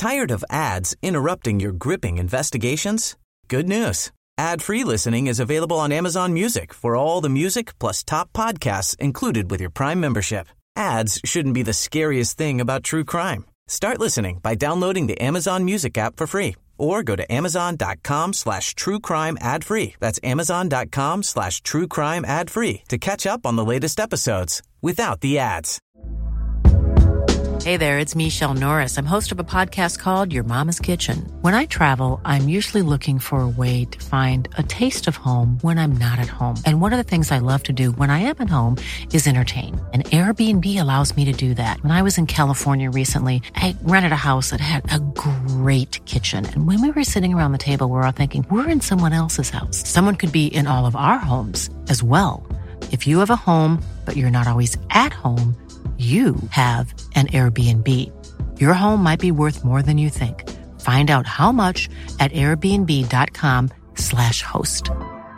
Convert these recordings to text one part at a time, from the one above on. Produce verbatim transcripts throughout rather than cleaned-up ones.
Tired of ads interrupting your gripping investigations? Good news. Ad-free listening is available on Amazon Music for all the music plus top podcasts included with your Prime membership. Ads shouldn't be the scariest thing about true crime. Start listening by downloading the Amazon Music app for free or go to amazon.com slash true crime ad free. That's amazon.com slash true crime ad free to catch up on the latest episodes without the ads. Hey there, it's Michelle Norris. I'm host of a podcast called Your Mama's Kitchen. When I travel, I'm usually looking for a way to find a taste of home when I'm not at home. And one of the things I love to do when I am at home is entertain. And Airbnb allows me to do that. When I was in California recently, I rented a house that had a great kitchen. And when we were sitting around the table, we were all thinking, we're in someone else's house. Someone could be in all of our homes as well. If you have a home, but you're not always at home, you have an Airbnb. Your home might be worth more than you think. Find out how much at airbnb.com slash host.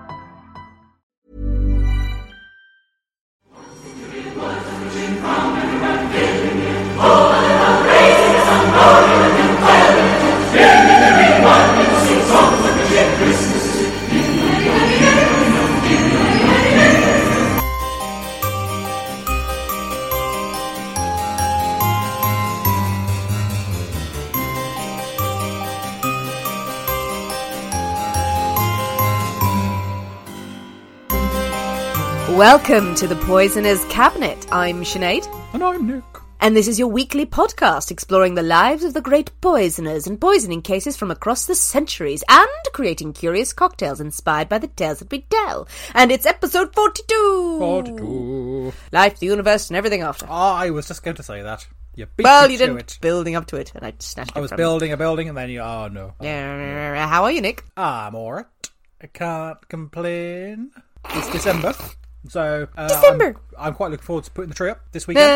Welcome to the Poisoner's Cabinet. I'm Sinead. And I'm Nick. And this is your weekly podcast exploring the lives of the great poisoners and poisoning cases from across the centuries and creating curious cocktails inspired by the tales that we tell. And it's episode forty-two. forty-two. Life, the universe, and everything after. Oh, I was just going to say that. You beat well, me you to didn't. it. Building up to it, and I snatched it I was from building a building, and then you... Oh, no. Yeah. How are you, Nick? I'm alright. I can't complain. It's December. So, uh, December. I'm, I'm quite looking forward to putting the tree up this weekend.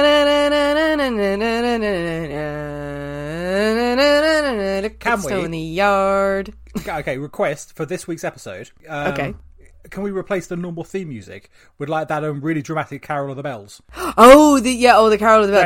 Can Snow we? in the yard. Okay, request for this week's episode. Um, Okay. Can we replace the normal theme music with like that um, really dramatic Carol of the Bells? Oh, the yeah, oh, the Carol of the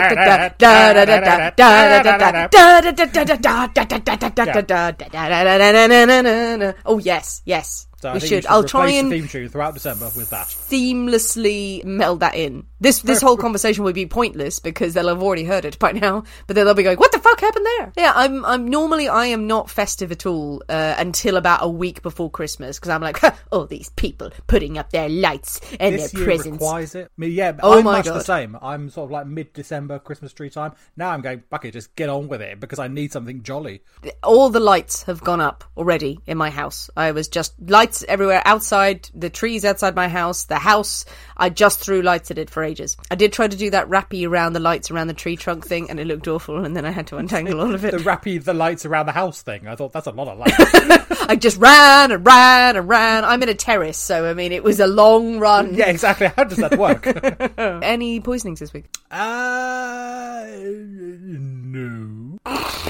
Bells. Oh yes, yes. So I we think should. we should I'll replace try and the theme tune throughout December with that. seamlessly meld that in. This this whole conversation would be pointless because they'll have already heard it by now. But then they'll be going, "What the fuck happened there?" Yeah, I'm I'm normally I am not festive at all uh, until about a week before Christmas because I'm like, oh, these people putting up their lights and This their year presents. requires it. Me, yeah, Oh I'm my much God. the same. I'm sort of like mid-December Christmas tree time. Now I'm going, fuck it, just get on with it because I need something jolly. All the lights have gone up already in my house. I was just lights everywhere outside, the trees outside my house, the house. I just threw lights at it for ages. I did try to do that wrappy around the lights around the tree trunk thing, and it looked awful, and then I had to untangle all of it. The wrappy, the lights around the house thing. I thought that's a lot of lights. I just ran and ran and ran. I'm in a terrace, so I mean, it was a long run. Yeah, exactly. How does that work? Any poisonings this week? uh, no.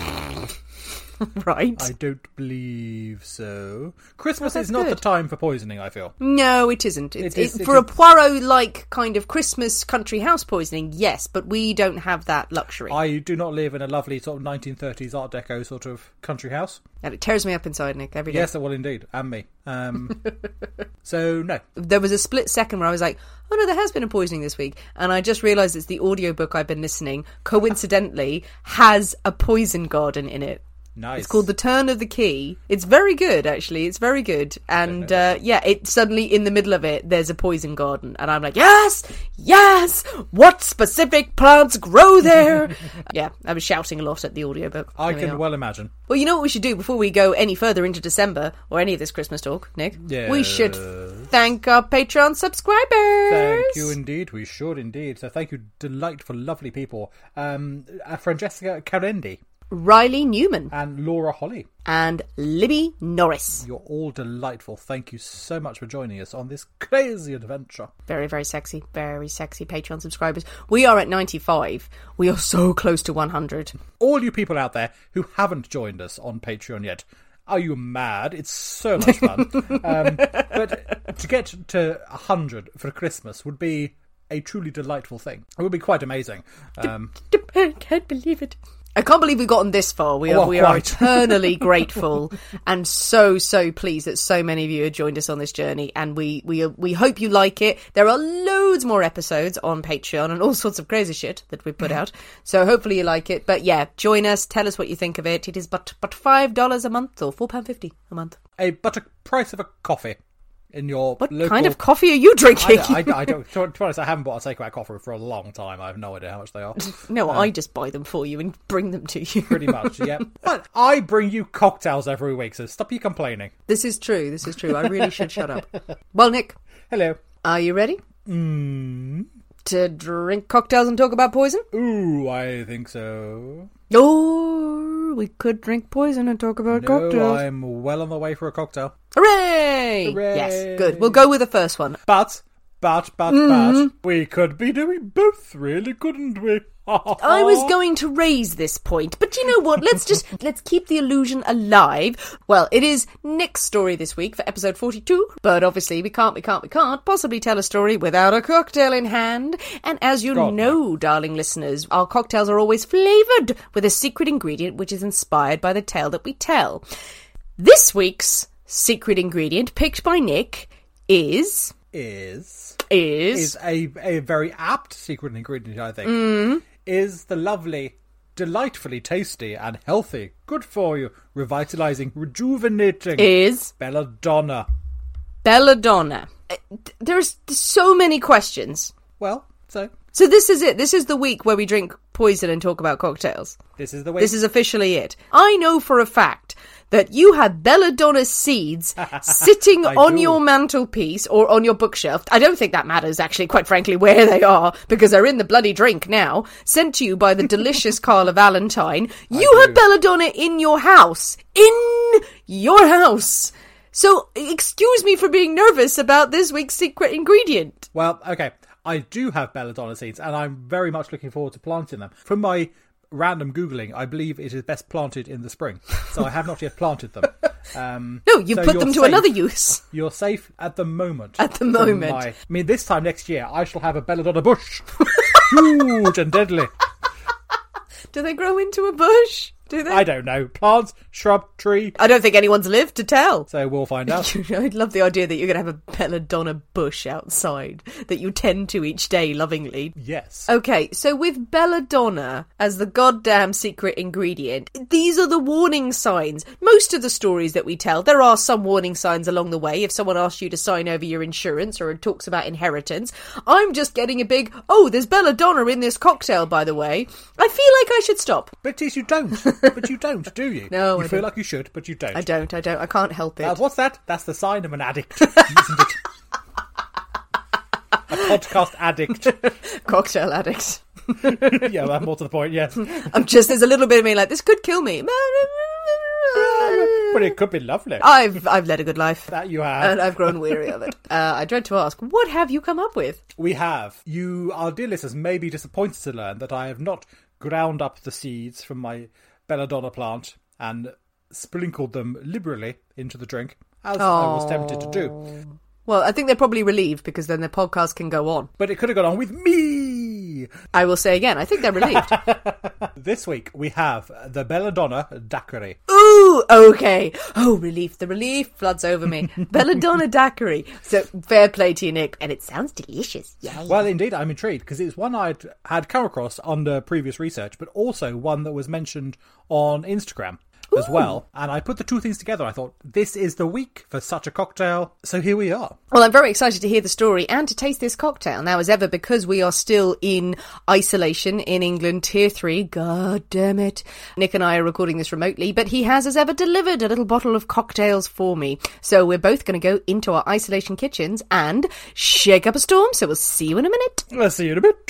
Right. I don't believe so. Christmas Oh, is that's not good. the time for poisoning, I feel. No, it isn't. It's, It is- it- it for is- a Poirot-like kind of Christmas country house poisoning, yes, but we don't have that luxury. I do not live in a lovely sort of nineteen thirties Art Deco sort of country house. And it tears me up inside, Nick, every day. Yes, well, indeed. And me. Um, so, no. There was a split second where I was like, oh no, there has been a poisoning this week. And I just realised it's the audiobook I've been listening, coincidentally, has a poison garden in it. Nice. It's called The Turn of the Key. It's very good, actually. It's very good. And, uh, yeah, it suddenly, in the middle of it, there's a poison garden. And I'm like, yes! Yes! What specific plants grow there? Yeah, I was shouting a lot at the audiobook. I There we can are. well imagine. Well, you know what we should do before we go any further into December, or any of this Christmas talk, Nick? Yes. We should thank our Patreon subscribers! Thank you indeed. We should indeed. So thank you, delightful, lovely people. Um, uh, Francesca Carendi Riley Newman and Laura Holly. and Libby Norris. You're all delightful. Thank you so much for joining us on this crazy adventure. Very, very sexy, very sexy Patreon subscribers. We are at ninety-five. We are so close to one hundred. All you people out there who haven't joined us on Patreon yet, are you mad? It's so much fun. um, but to get to one hundred for Christmas would be a truly delightful thing. It would be quite amazing. Um, I can't believe it. I can't believe we've gotten this far. We are, Well, we are quite. eternally grateful and so, so pleased that so many of you have joined us on this journey. And we, we, we hope you like it. There are loads more episodes on Patreon and all sorts of crazy shit that we put out. So hopefully you like it. But yeah, join us. Tell us what you think of it. It is but, but five dollars a month or four pounds fifty a month. A but a price of a coffee in your What local... kind of coffee are you drinking? I, I, I don't. To be honest, I haven't bought a takeaway coffee for a long time. I have no idea how much they are. No, I just buy them for you and bring them to you. Pretty much, yeah. But I bring you cocktails every week, so stop you complaining. This is true. This is true. I really should shut up. Well, Nick, Hello. are you ready Mm. to drink cocktails and talk about poison? Ooh, I think so. Or we could drink poison and talk about No, cocktails. I'm well on the way for a cocktail. Hooray! Hooray! Yes, good. We'll go with the first one. But, but, but, Mm-hmm. but, we could be doing both, really, couldn't we? I was going to raise this point, but you know what? Let's just, let's keep the illusion alive. Well, it is Nick's story this week for episode forty-two, but obviously we can't, we can't, we can't possibly tell a story without a cocktail in hand. And as you God, know, darling listeners, our cocktails are always flavoured with a secret ingredient which is inspired by the tale that we tell. This week's secret ingredient picked by Nick is... Is... Is... Is a, a very apt secret ingredient, I think. Mm. Is the lovely, delightfully tasty and healthy, good for you, revitalising, rejuvenating Is... belladonna. Belladonna. Uh, There's so many questions. Well, so So this is it. This is the week where we drink poison and talk about cocktails. this is the way. This is officially it. I know for a fact that you have belladonna seeds sitting I on do. your mantelpiece or on your bookshelf. I don't think that matters, actually, quite frankly, where they are, because they're in the bloody drink now, sent to you by the delicious Carla Valentine. You do. have belladonna in your house. In your house. So, excuse me for being nervous about this week's secret ingredient. Well, okay. I do have belladonna seeds, and I'm very much looking forward to planting them. From my random Googling, I believe it is best planted in the spring. So I have not yet planted them. Um, No, you so put you're them to safe. another use. You're safe at the moment. At the from moment. my- I mean, this time next year, I shall have a belladonna bush. Huge and deadly. Do they grow into a bush? Do they? I don't know. Plants, shrub, tree. I don't think anyone's lived to tell. So we'll find out. I'd love the idea that you're going to have a belladonna bush outside that you tend to each day lovingly. Yes. Okay, so with belladonna as the goddamn secret ingredient, these are the warning signs. Most of the stories that we tell, there are some warning signs along the way. If someone asks you to sign over your insurance or it talks about inheritance, I'm just getting a big, oh, there's belladonna in this cocktail, by the way. I feel like I should stop. But you don't. But you don't, do you? No, You I feel don't. like you should, but you don't. I don't, I don't, I can't help it. Uh, what's that? That's the sign of an addict, isn't it? A podcast addict. Cocktail addict. Yeah, well, more to the point, yes. I'm just, there's a little bit of me like, this could kill me. But it could be lovely. I've I've led a good life. That you have. And I've grown weary of it. Uh, I dread to ask, what have you come up with? We have. You, our dear listeners, may be disappointed to learn that I have not ground up the seeds from my belladonna plant and sprinkled them liberally into the drink, as I was tempted to do. Well, I think they're probably relieved because then their podcast can go on. But it could have gone on with me! I will say again, I think they're relieved. This week we have the belladonna daiquiri. Ooh, okay. Oh, relief. The relief floods over me. Belladonna daiquiri. So, fair play to you, Nick. And it sounds delicious. Yay. Well, indeed, I'm intrigued, because it's one I'd had come across under previous research, but also one that was mentioned on Instagram as well. And I put the two things together. I thought, this is the week for such a cocktail. So here we are. Well, I'm very excited to hear the story and to taste this cocktail. Now, as ever, because we are still in isolation in England, tier three, god damn it. Nick and I are recording this remotely, but he has, as ever, delivered a little bottle of cocktails for me. So we're both going to go into our isolation kitchens and shake up a storm. So we'll see you in a minute. I'll see you in a bit.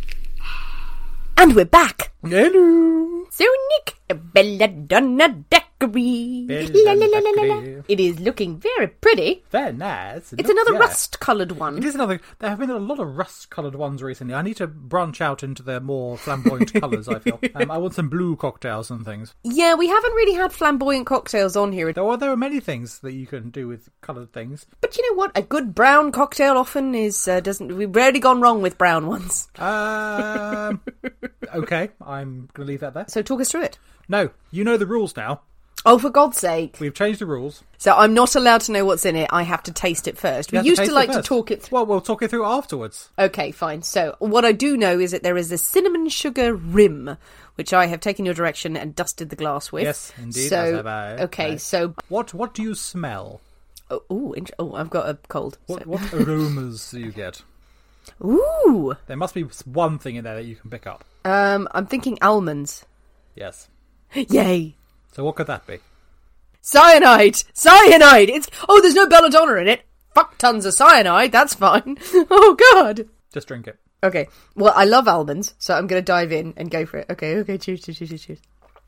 And we're back. Hello. So, Nick, belladonna daiquiri. daiquiri. Belladonna daiquiri. It is looking very pretty. Very nice. It It's looks- another yeah. rust-coloured one. It is another. There have been a lot of rust-coloured ones recently. I need to branch out into the more flamboyant colours. I feel. Um, I want some blue cocktails and things. Yeah, we haven't really had flamboyant cocktails on here. There are there are many things that you can do with coloured things. But you know what? A good brown cocktail often is uh, doesn't. We've rarely gone wrong with brown ones. Um, okay, I'm going to leave that there. So talk us through it. No, you know the rules now. Oh, for God's sake! We've changed the rules. So I'm not allowed to know what's in it. I have to taste it first. You We have used to taste it like to first. talk it through. Well, we'll talk it through afterwards. Okay, fine. So what I do know is that there is a cinnamon sugar rim, which I have taken your direction and dusted the glass with. Yes, indeed, So as have I. okay, Right. so What what do you smell? oh, ooh, int- oh, I've got a cold. What so- what aromas do you get? Ooh, There must be one thing in there that you can pick up. um, I'm thinking almonds. Yes. Yay! So what could that be? Cyanide! Cyanide! It's oh, there's no belladonna in it. Fuck tons of cyanide. That's fine. Oh God. Just drink it. Okay. Well, I love almonds, so I'm going to dive in and go for it. Okay. Okay. Cheers. Cheers. Cheers. Cheers.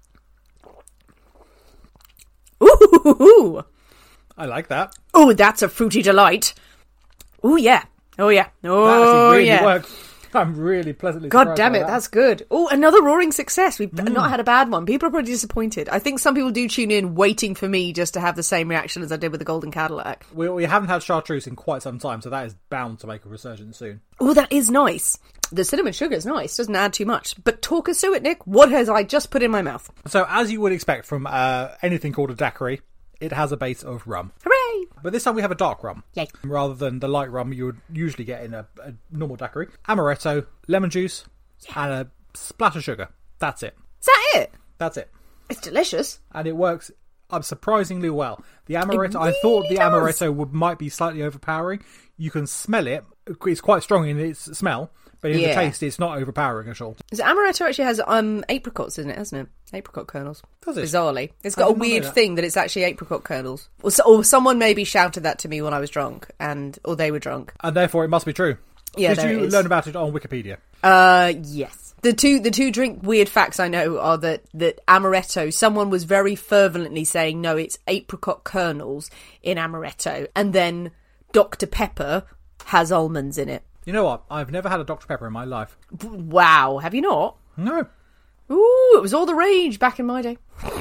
Ooh. I like that. Oh, that's a fruity delight. Oh yeah. Oh yeah. That Oh actually really yeah. worked. I'm really pleasantly God surprised damn by it, that. that's good. Oh, another roaring success. We've Mm. not had a bad one. People are probably disappointed. I think some people do tune in waiting for me just to have the same reaction as I did with the Golden Cadillac. We, we haven't had chartreuse in quite some time, so that is bound to make a resurgence soon. Oh, that is nice. The cinnamon sugar is nice. Doesn't add too much. But talk us through it, Nick. What has I just put in my mouth? So, as you would expect from uh, anything called a daiquiri, it has a base of rum. Hooray! But this time we have a dark rum. Yay. Rather than the light rum you would usually get in a, a normal daiquiri. Amaretto, lemon juice, and a splash of sugar. That's it. Is that it? That's it. It's delicious. And it works uh, surprisingly well. The amaretto, I really thought the does. amaretto would might be slightly overpowering. You can smell it. It's quite strong in its smell, but in Yeah. the taste, it's not overpowering at all. So amaretto actually has um apricots in it, hasn't it? Apricot kernels. Does it? Bizarrely. It's I got a did not know weird that. thing that it's actually apricot kernels. Or, so, or someone maybe shouted that to me when I was drunk, and or they were drunk. And therefore, it must be true. Yeah, Did there you it is. learn about it on Wikipedia? Uh, yes. The two the two drink weird facts I know are that, that amaretto, someone was very fervently saying, no, it's apricot kernels in amaretto. And then Doctor Pepper has almonds in it. You know what? I've never had a Doctor Pepper in my life. Wow, have you not? No. Ooh, it was all the rage back in my day.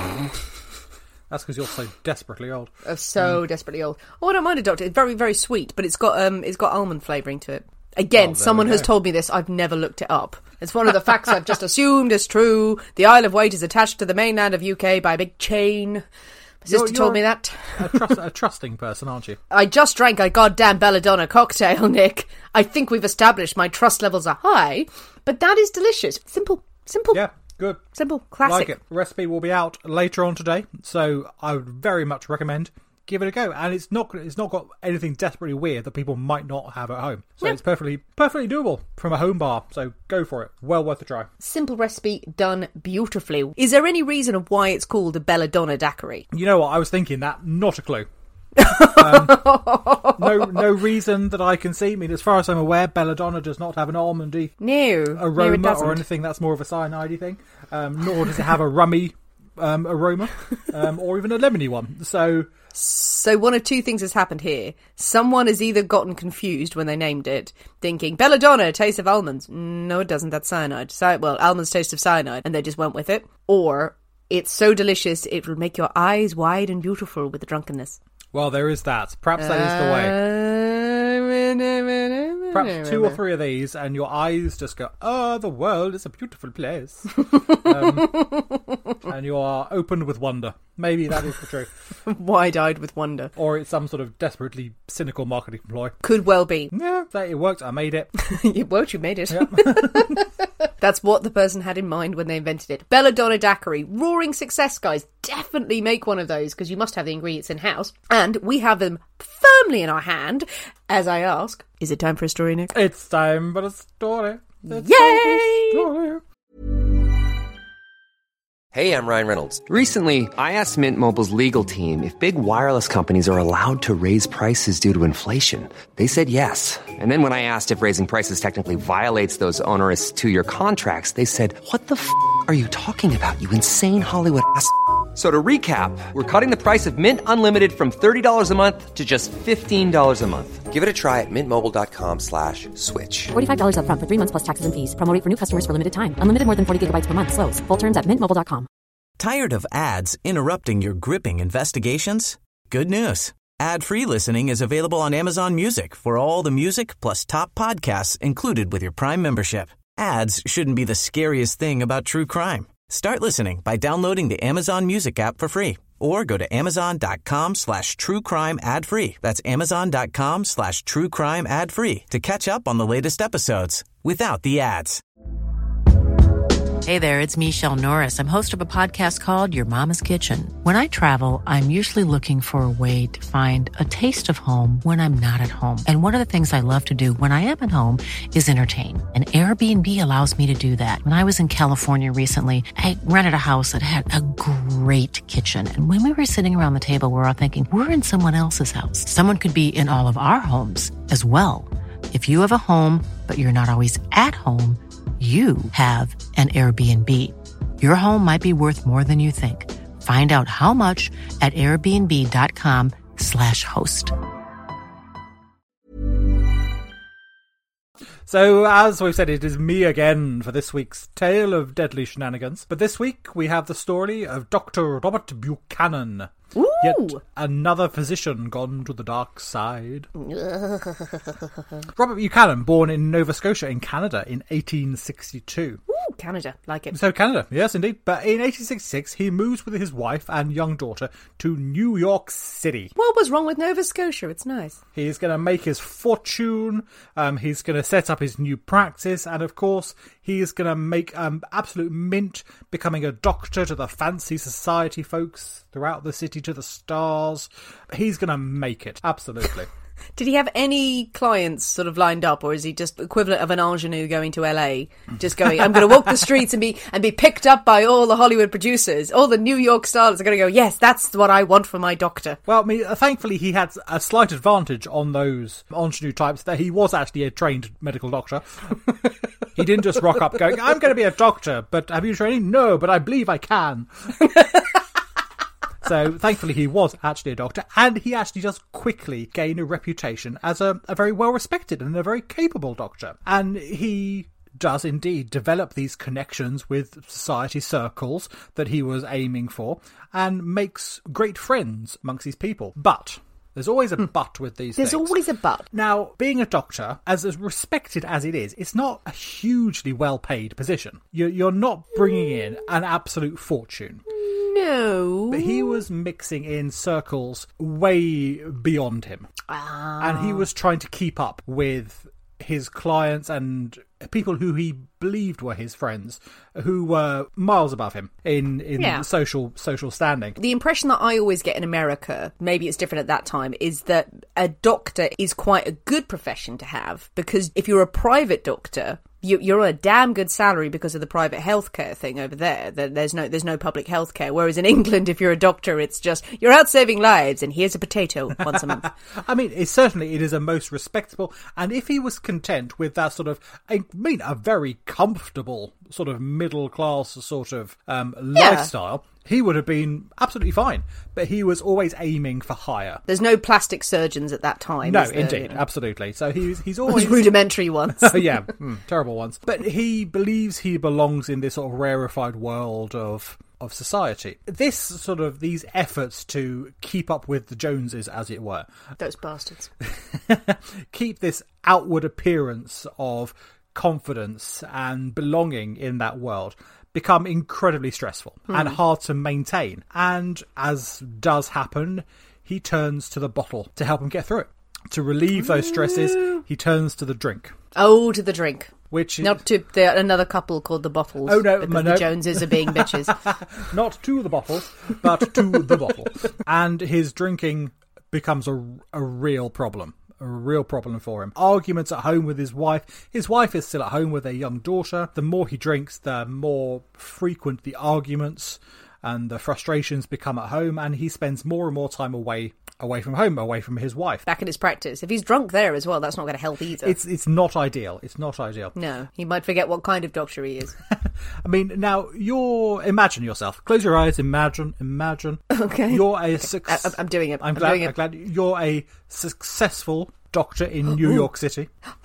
That's because you're so desperately old. I'm so desperately old. Oh, I don't mind a Doctor. It's very, very sweet, but it's got um, it's got almond flavouring to it. Again, Oh, there someone we has go. told me this. I've never looked it up. It's one of the facts I've just assumed is true. The Isle of Wight is attached to the mainland of U K by a big chain. My sister You're- told me you're- that. A, trust, a trusting person, aren't you? I just drank a goddamn belladonna cocktail, Nick. I think we've established my trust levels are high, but that is delicious. Simple, simple, Yeah, good. simple, classic. Like it. The recipe will be out later on today, so I would very much recommend give it a go. And it's not it's not got anything desperately weird that people might not have at home. So Yep. it's perfectly perfectly doable from a home bar. So go for it. Well worth a try. Simple recipe done beautifully. Is there any reason of why it's called a belladonna daiquiri? You know what? I was thinking that. Not a clue. um, no, no reason that I can see. I mean, as far as I'm aware, belladonna does not have an almondy No, no, it aroma doesn't. or anything that's more of a cyanide thing. Um, nor does it have a rummy um, aroma, um, or even a lemony one. So So one of two things has happened here. Someone has either gotten confused when they named it, thinking, belladonna, taste of almonds. No, it doesn't. That's cyanide. Cy- well, almonds taste of cyanide. And they just went with it. Or it's so delicious, it will make your eyes wide and beautiful with the drunkenness. well, there is that. Perhaps that is the way. way. Perhaps two or three of these, and your eyes just go, "Oh, the world is a beautiful place," um, and you are opened with wonder. Maybe that is the truth, Wide-eyed with wonder. or it's some sort of desperately cynical marketing ploy. Could well be. Yeah, that it worked. I made it. Well, you made it. That's what the person had in mind when they invented it. Belladonna daiquiri. Roaring success, guys. Definitely make one of those, because you must have the ingredients in-house. And we have them firmly in our hand, as I ask, is it time for a story, Nick? It's time for a story. It's Yay! time for a story. Hey, I'm Ryan Reynolds. Recently, I asked Mint Mobile's legal team if big wireless companies are allowed to raise prices due to inflation. They said yes. And then when I asked if raising prices technically violates those onerous two-year contracts, they said, "What the f*** are you talking about, you insane Hollywood ass f- So to recap, we're cutting the price of Mint Unlimited from thirty dollars a month to just fifteen dollars a month. Give it a try at mintmobile.com slash switch. forty-five dollars up front for three months plus taxes and fees. Promo rate for new customers for limited time. Unlimited more than forty gigabytes per month. Slows full terms at mint mobile dot com. Tired of ads interrupting your gripping investigations? Good news. Ad-free listening is available on Amazon Music for all the music plus top podcasts included with your Prime membership. Ads shouldn't be the scariest thing about true crime. Start listening by downloading the Amazon Music app for free or go to amazon.com slash true crime ad free. That's amazon.com slash true crime ad free to catch up on the latest episodes without the ads. Hey there, it's Michelle Norris. I'm host of a podcast called Your Mama's Kitchen. When I travel, I'm usually looking for a way to find a taste of home when I'm not at home. And one of the things I love to do when I am at home is entertain. And Airbnb allows me to do that. When I was in California recently, I rented a house that had a great kitchen. And when we were sitting around the table, we were all thinking, we're in someone else's house. Someone could be in all of our homes as well. If you have a home, but you're not always at home, you have an Airbnb. Your home might be worth more than you think. Find out how much at airbnb.com slash host. So, as we've said, it is me again for this week's Tale of Deadly Shenanigans. But this week, we have the story of Doctor Robert Buchanan. Ooh. Yet another physician gone to the dark side. Robert Buchanan, born in Nova Scotia in Canada in eighteen sixty-two. Ooh, Canada, like it. So Canada, yes indeed. But in eighteen sixty-six, he moves with his wife and young daughter to New York City. What was wrong with Nova Scotia? It's nice. He's going to make his fortune. Um, he's going to set up his new practice. And of course, he's going to make um, absolute mint, becoming a doctor to the fancy society folks throughout the city, to the stars. He's going to make it. Absolutely. Did he have any clients sort of lined up, or is he just equivalent of an ingenue going to L A, just going, I'm going to walk the streets and be and be picked up by all the Hollywood producers, all the New York stars are going to go, yes, that's what I want for my doctor. Well, I mean, thankfully he had a slight advantage on those ingenue types, that he was actually a trained medical doctor. He didn't just rock up going, I'm going to be a doctor, but have you training? No, but I believe I can. So, thankfully, he was actually a doctor, and he actually does quickly gain a reputation as a, a very well-respected and a very capable doctor. And he does indeed develop these connections with society circles that he was aiming for, and makes great friends amongst these people. But there's always a but with these There's things. always a but. Now, being a doctor, as, as respected as it is, it's not a hugely well-paid position. You're, you're not bringing in an absolute fortune. No. But he was mixing in circles way beyond him. Ah. And he was trying to keep up with his clients and people who he believed were his friends, who were miles above him in, in Yeah. social social standing. The impression that I always get in America, maybe it's different at that time, is that a doctor is quite a good profession to have, because if you're a private doctor, you, you're on a damn good salary because of the private healthcare thing over there. There's no there's no public healthcare. Whereas in England, if you're a doctor, it's just, you're out saving lives and here's a potato once a month. I mean, it, certainly it is a most respectable, and if he was content with that sort of, I mean, a very comfortable sort of middle class sort of um, Yeah. lifestyle, he would have been absolutely fine. But he was always aiming for higher. There's no plastic surgeons at that time. No, is there? indeed, You know? absolutely. So he's he's Those always rudimentary ones. Oh, yeah, mm, terrible ones. But he believes he belongs in this sort of rarefied world of of society. This sort of, these efforts to keep up with the Joneses, as it were, Those bastards. keep this outward appearance of confidence and belonging in that world, become incredibly stressful and hard to maintain. And as does happen, he turns to the bottle to help him get through it. To relieve those stresses, he turns to the drink. Oh, to the drink. Which is, Not to the, another couple called the Bottles. Oh, no, because no. the Joneses are being bitches. not to the bottles, but to the bottle. And his drinking becomes a, a real problem. A real problem for him. Arguments at home with his wife. His wife is still at home with their young daughter. The more he drinks, the more frequent the arguments. and the frustrations become at home, and he spends more and more time away away from home, away from his wife. Back in his practice. If he's drunk there as well, that's not going to help either. It's it's not ideal. It's not ideal. No, he might forget what kind of doctor he is. I mean, now, you're... Imagine yourself. Close your eyes. Imagine. Imagine. Okay. You're a... Okay. Suc- I, I'm doing it. I'm, I'm glad, doing it. I'm glad you're a successful doctor in New York City.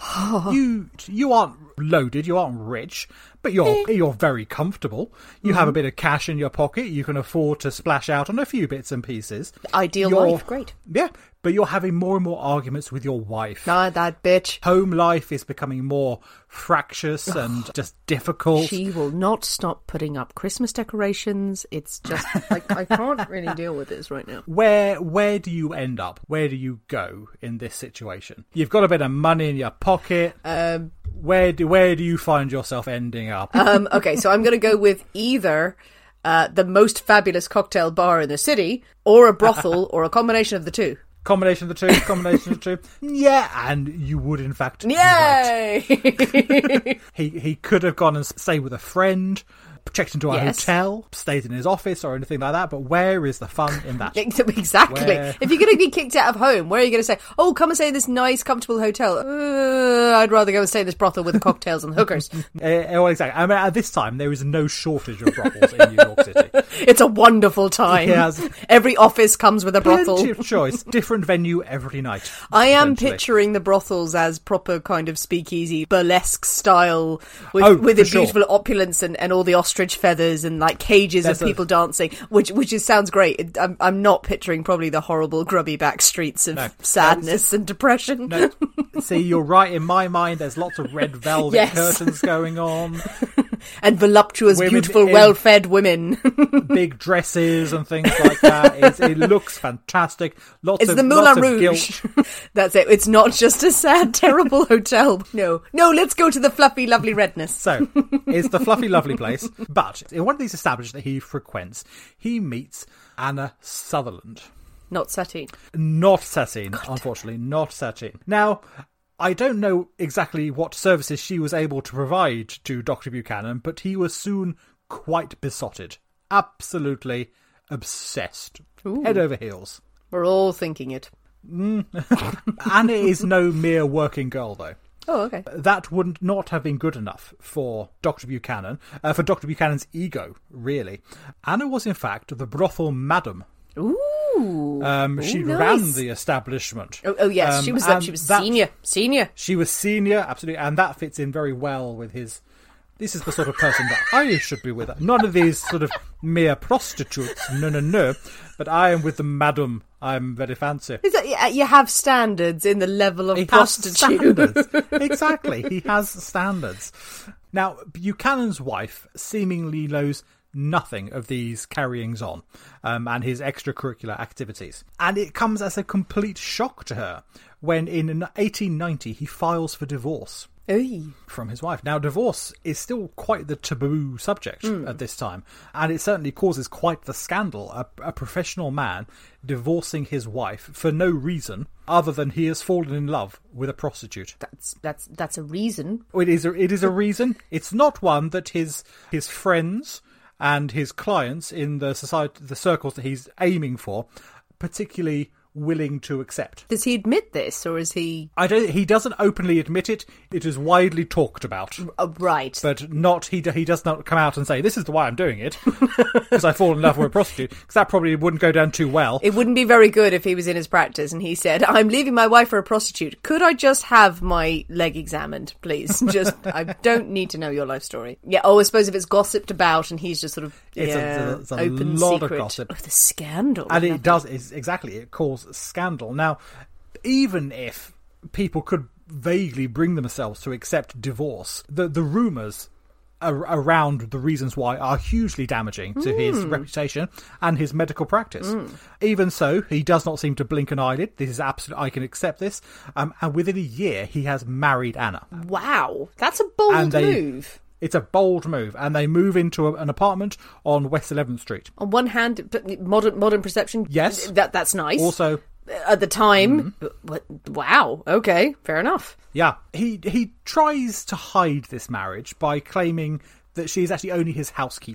you you aren't loaded, you aren't rich, but you're you're very comfortable. You mm-hmm. have a bit of cash in your pocket. You can afford to splash out on a few bits and pieces. Ideal you're, life, great. Yeah, but you're having more and more arguments with your wife. Ah, that bitch. Home life is becoming more fractious and just difficult. She will not stop putting up Christmas decorations. It's just, like, I can't really deal with this right now. Where where do you end up? Where do you go in this situation? You've got a bit of money in your pocket. Um, where do where do you find yourself ending up? um, okay, so I'm going to go with either uh, the most fabulous cocktail bar in the city, or a brothel, or a combination of the two. Combination of the two, combination of the two. Yeah, and you would in fact be Yay! right. he he could have gone and stayed with a friend, checked into a Yes. hotel, stayed in his office or anything like that, but where is the fun in that? Exactly. Where- If you're going to be kicked out of home, where are you going to say, oh, come and stay in this nice, comfortable hotel? Uh, I'd rather go and stay in this brothel with the cocktails and the hookers. Uh, well, exactly. I mean, at this time, there is no shortage of brothels in New York City. It's a wonderful time. Yes. Every office comes with a brothel. Plenty of choice. Different venue every night. I am essentially. picturing the brothels as proper kind of speakeasy, burlesque style, with, Oh, with for the sure. beautiful opulence and, and all the ostrich feathers and like cages There's of a- people dancing, which which is, sounds great. It, I'm, I'm not picturing probably the horrible grubby back streets of No. sadness and depression. No, see, you're right. In my mind, there's lots of red velvet Yes. curtains going on, And voluptuous, Women beautiful, in- well-fed women. big dresses and things like that. It's, it looks fantastic. Lots It's of the Moulin lots of Rouge. guilt. That's it. It's not just a sad, terrible hotel. No. No, let's go to the fluffy, lovely redness. So, it's the fluffy, lovely place. But in one of these establishments that he frequents, he meets Anna Sutherland. Not Satine. Not Satine, unfortunately, not Satine. Now, I don't know exactly what services she was able to provide to Doctor Buchanan, but he was soon quite besotted. Absolutely obsessed. Ooh. Head over heels. We're all thinking it. Anna is no mere working girl, though. Oh, okay. That would not have been good enough for Doctor Buchanan, uh, for Doctor Buchanan's ego, really. Anna was, in fact, the brothel madam. Ooh. Um, she Ooh, nice. ran the establishment. Oh, oh yes, Um, she was uh, and she was that- senior, senior. She was senior, absolutely, and that fits in very well with his... This is the sort of person that I should be with. None of these sort of mere prostitutes, no, no, no. But I am with the madam. I'm very fancy. Is that, yeah, you have standards in the level of He has prostitute. standards. Exactly, he has standards. Now, Buchanan's wife seemingly knows nothing of these carryings on um, and his extracurricular activities. And it comes as a complete shock to her when in eighteen ninety he files for divorce. Oy. From his wife. Now, divorce is still quite the taboo subject Mm. at this time, and it certainly causes quite the scandal. A, a professional man divorcing his wife for no reason other than he has fallen in love with a prostitute. That's that's that's a reason. It is a, it is a reason. It's not one that his his friends and his clients in the society, the circles that he's aiming for, particularly willing to accept. Does he admit this, or is he I don't. He doesn't openly admit it. It is widely talked about. uh, right? But not he. He does not come out and say, "This is the why I'm doing it," because I fall in love with a prostitute. Because that probably wouldn't go down too well. It wouldn't be very good if he was in his practice and he said, "I'm leaving my wife for a prostitute. Could I just have my leg examined, please? Just I don't need to know your life story." Yeah. Oh, I suppose if it's gossiped about and he's just sort of It's a- yeah, it's a open lot of secret. gossip. Oh, the scandal. And it does it's, exactly. It causes scandal. Now, even if people could vaguely bring themselves to accept divorce, the the rumours ar- around the reasons why are hugely damaging to his reputation and his medical practice. Even so, he does not seem to blink an eyelid. This is absolute. I can accept this. Um, and within a year, he has married Anna. Wow, that's a bold And they- move. It's a bold move, and they move into a, an apartment on West eleventh Street. On one hand, but modern modern perception. Yes. that that's nice. Also, At the time, Mm-hmm. what? Wow. Okay, fair enough. yeah, he he tries to hide this marriage by claiming that she is actually only his housekeeper.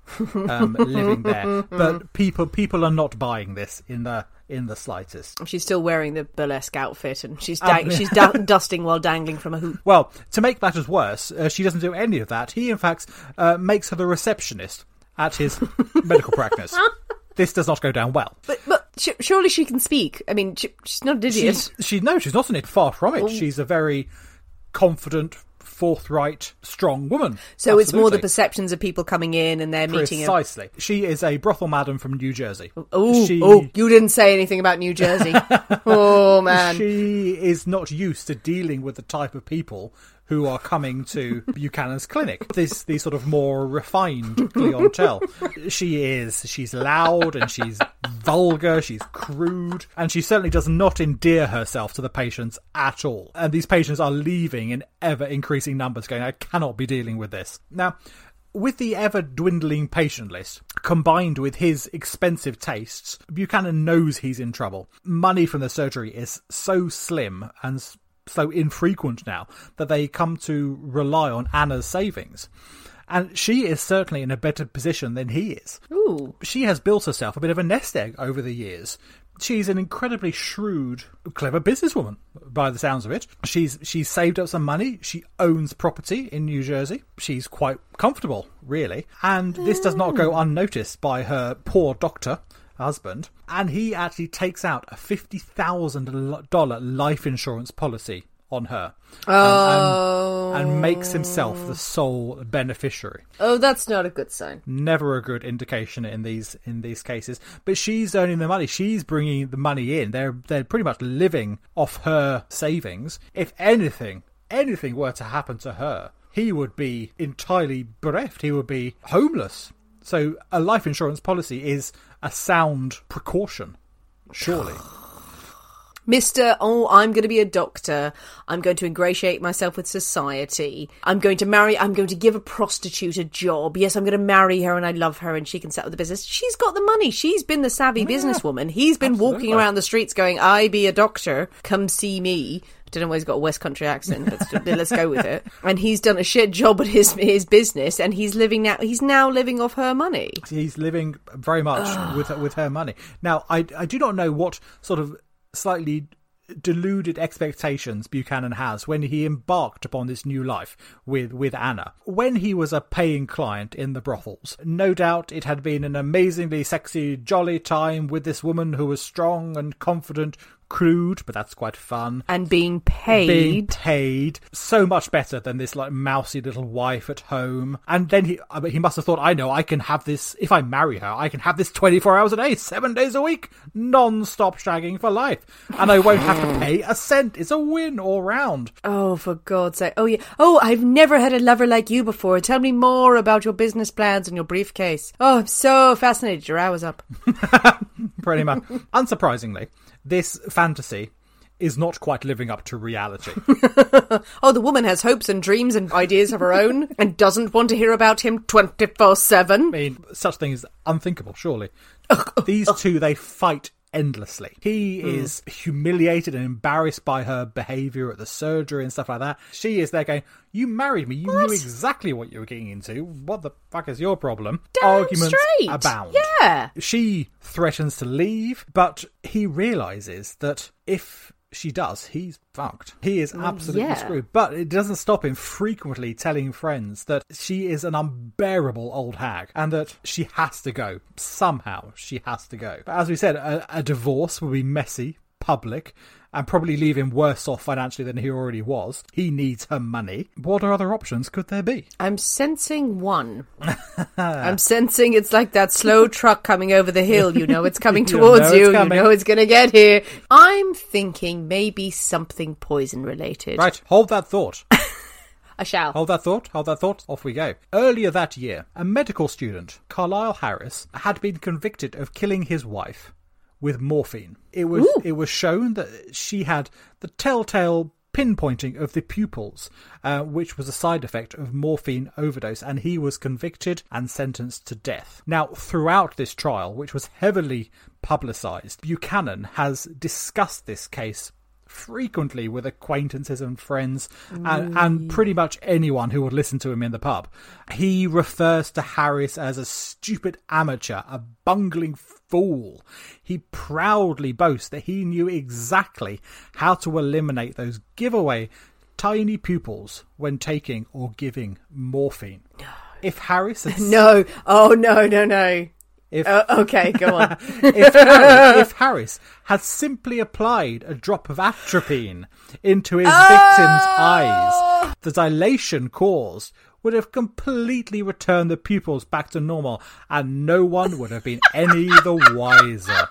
um, living there. But people people are not buying this in the in the slightest. She's still wearing the burlesque outfit, and she's dang- um, she's du- dusting while dangling from a hoop. Well, to make matters worse, uh, she doesn't do any of that. He, in fact, uh, makes her the receptionist at his medical practice. This does not go down well. But, but sh- surely she can speak. I mean, she, she's not an idiot. She's, she no, she's not an idiot. Far from it. Oh. She's a very confident, forthright, strong woman. So Absolutely. It's more the perceptions of people coming in and they're meeting her. Precisely. She is a brothel madam from New Jersey. Oh, she... oh, you didn't say anything about New Jersey. Oh, man. She is not used to dealing with the type of people who are coming to Buchanan's clinic. This, these sort of more refined clientele. She is, she's loud and she's vulgar, she's crude, and she certainly does not endear herself to the patients at all. And these patients are leaving in ever-increasing numbers going, I cannot be dealing with this. Now, with the ever-dwindling patient list, combined with his expensive tastes, Buchanan knows he's in trouble. Money from the surgery is so slim and so infrequent now that they come to rely on Anna's savings. And she is certainly in a better position than he is. Ooh. She has built herself a bit of a nest egg over the years. She's an incredibly shrewd, clever businesswoman, by the sounds of it. She's she's saved up some money. She owns property in New Jersey. She's quite comfortable, really. And this does not go unnoticed by her poor doctor husband. And he actually takes out a fifty thousand dollars life insurance policy on her. Oh. And, and, and makes himself the sole beneficiary. Oh, that's not a good sign. Never a good indication in these in these cases. But she's earning the money. She's bringing the money in. They're they're pretty much living off her savings. If anything, anything were to happen to her, he would be entirely bereft. He would be homeless. So a life insurance policy is a sound precaution, surely. Mister, oh, I'm going to be a doctor. I'm going to ingratiate myself with society. I'm going to marry, I'm going to give a prostitute a job. Yes, I'm going to marry her and I love her and she can set up the business. She's got the money. She's been the savvy yeah, businesswoman. He's been absolutely. walking around the streets going, I be a doctor, come see me. I don't know why he's got a West Country accent, but let's go with it. And he's done a shit job at his his business, and he's living now. He's now living off her money. He's living very much with with her money. Now, I I do not know what sort of slightly deluded expectations Buchanan has when he embarked upon this new life with, with Anna. When he was a paying client in the brothels, no doubt it had been an amazingly sexy, jolly time with this woman who was strong and confident, crude, but that's quite fun. And being paid. Being paid. So much better than this like mousy little wife at home. And then he I mean, he must have thought, I know, I can have this, if I marry her, I can have this twenty-four hours a day, seven days a week, non-stop shagging for life. And I won't have to pay a cent. It's a win all round. Oh, for God's sake. Oh, yeah. Oh, I've never had a lover like you before. Tell me more about your business plans and your briefcase. Oh, I'm so fascinated. Your hour's up. Pretty much. Unsurprisingly, this fantasy is not quite living up to reality. Oh, the woman has hopes and dreams and ideas of her own and doesn't want to hear about him twenty-four seven. I mean, such thing is unthinkable, surely. These two, they fight endlessly. He mm. is humiliated and embarrassed by her behaviour at the surgery and stuff like that. She is there going, you married me, you what? knew exactly what you were getting into. What the fuck is your problem? Damn Arguments straight. abound. Yeah. She threatens to leave, but he realises that if she does, he's fucked. He is absolutely yeah. screwed. But it doesn't stop him frequently telling friends that she is an unbearable old hag and that she has to go. Somehow she has to go. But as we said, a, a divorce will be messy, public, and probably leave him worse off financially than he already was. He needs her money. What other options could there be? I'm sensing one. I'm sensing it's like that slow truck coming over the hill. You know it's coming towards you. You know, you know it's going to get here. I'm thinking maybe something poison related. Right, hold that thought. I shall. Hold that thought, hold that thought. Off we go. Earlier that year, a medical student, Carlisle Harris, had been convicted of killing his wife with morphine. It was Ooh. It was shown that she had the telltale pinpointing of the pupils, uh, which was a side effect of morphine overdose, and he was convicted and sentenced to death. Now, throughout this trial, which was heavily publicised, Buchanan has discussed this case frequently with acquaintances and friends and, and pretty much anyone who would listen to him in the pub. He refers to Harris as a stupid amateur, a bungling fool. He proudly boasts that he knew exactly how to eliminate those giveaway tiny pupils when taking or giving morphine. If Harris had... No. Oh, no, no, no. If, uh, okay, go on. if, Harris, if Harris had simply applied a drop of atropine into his oh! victim's eyes, the dilation caused would have completely returned the pupils back to normal, and no one would have been any the wiser.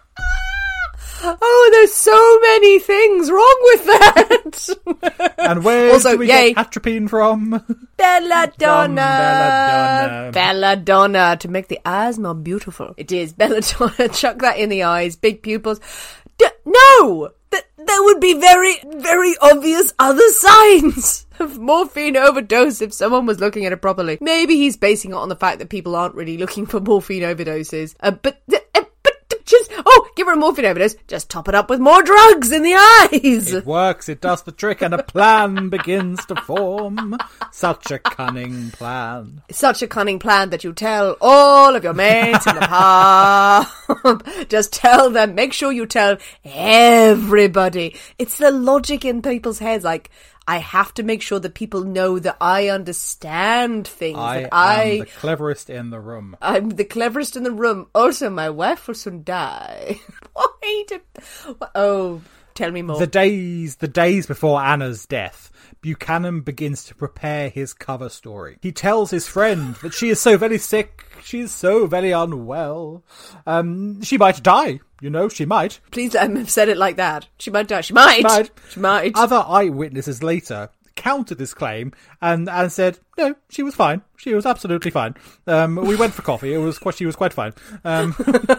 Oh, there's so many things wrong with that. And where also, do we yay. get atropine from? Belladonna. From Belladonna. Belladonna, to make the eyes more beautiful. It is Belladonna. Chuck that in the eyes, big pupils. D- no! Th- there would be very, very obvious other signs of morphine overdose if someone was looking at it properly. Maybe he's basing it on the fact that people aren't really looking for morphine overdoses. Uh, but... Th- uh, Just, oh, give her a morphine overdose. Just top it up with more drugs in the eyes. It works, it does the trick, and a plan begins to form. Such a cunning plan. Such a cunning plan that you tell all of your mates in the pub. Just tell them, make sure you tell everybody. It's the logic in people's heads, like... I have to make sure that people know that I understand things. I that am I, the cleverest in the room. I'm the cleverest in the room. Also, my wife will soon die. Why do... Oh, tell me more. The days, the days before Anna's death, Buchanan begins to prepare his cover story. He tells his friend that she is so very sick, she is so very unwell. Um, she might die. You know, she might. Please let him have said it like that. She might die. She might. She might. She might. Other eyewitnesses later countered this claim and, and said, no, she was fine. She was absolutely fine. Um, we went for coffee. It was quite, she was quite fine. Um,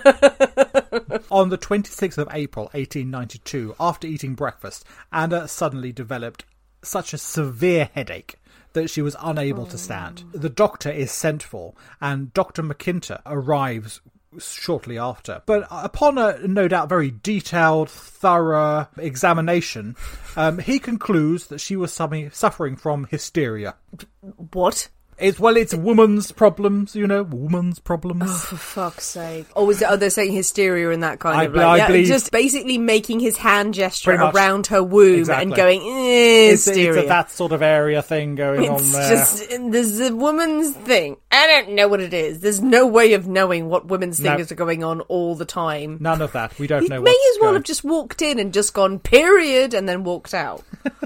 on the twenty-sixth of April, eighteen ninety-two, after eating breakfast, Anna suddenly developed such a severe headache that she was unable oh. to stand. The doctor is sent for, and Doctor McIntyre arrives shortly after. But upon a no doubt very detailed, thorough examination, um, he concludes that she was suffering from hysteria. What? It's, well, it's woman's problems, you know, woman's problems. Oh, for fuck's sake. Oh, is it, oh, they're saying hysteria in that kind I, of like, I yeah, believe, just basically making his hand gesture around her womb exactly. and going, eh, it's, hysteria. It's a, that sort of area thing going it's on there. Just, this is a woman's thing. I don't know what it is. There's no way of knowing what women's no. things are going on all the time. None of that. We don't he know may what's as well going. have just walked in and just gone, period, and then walked out.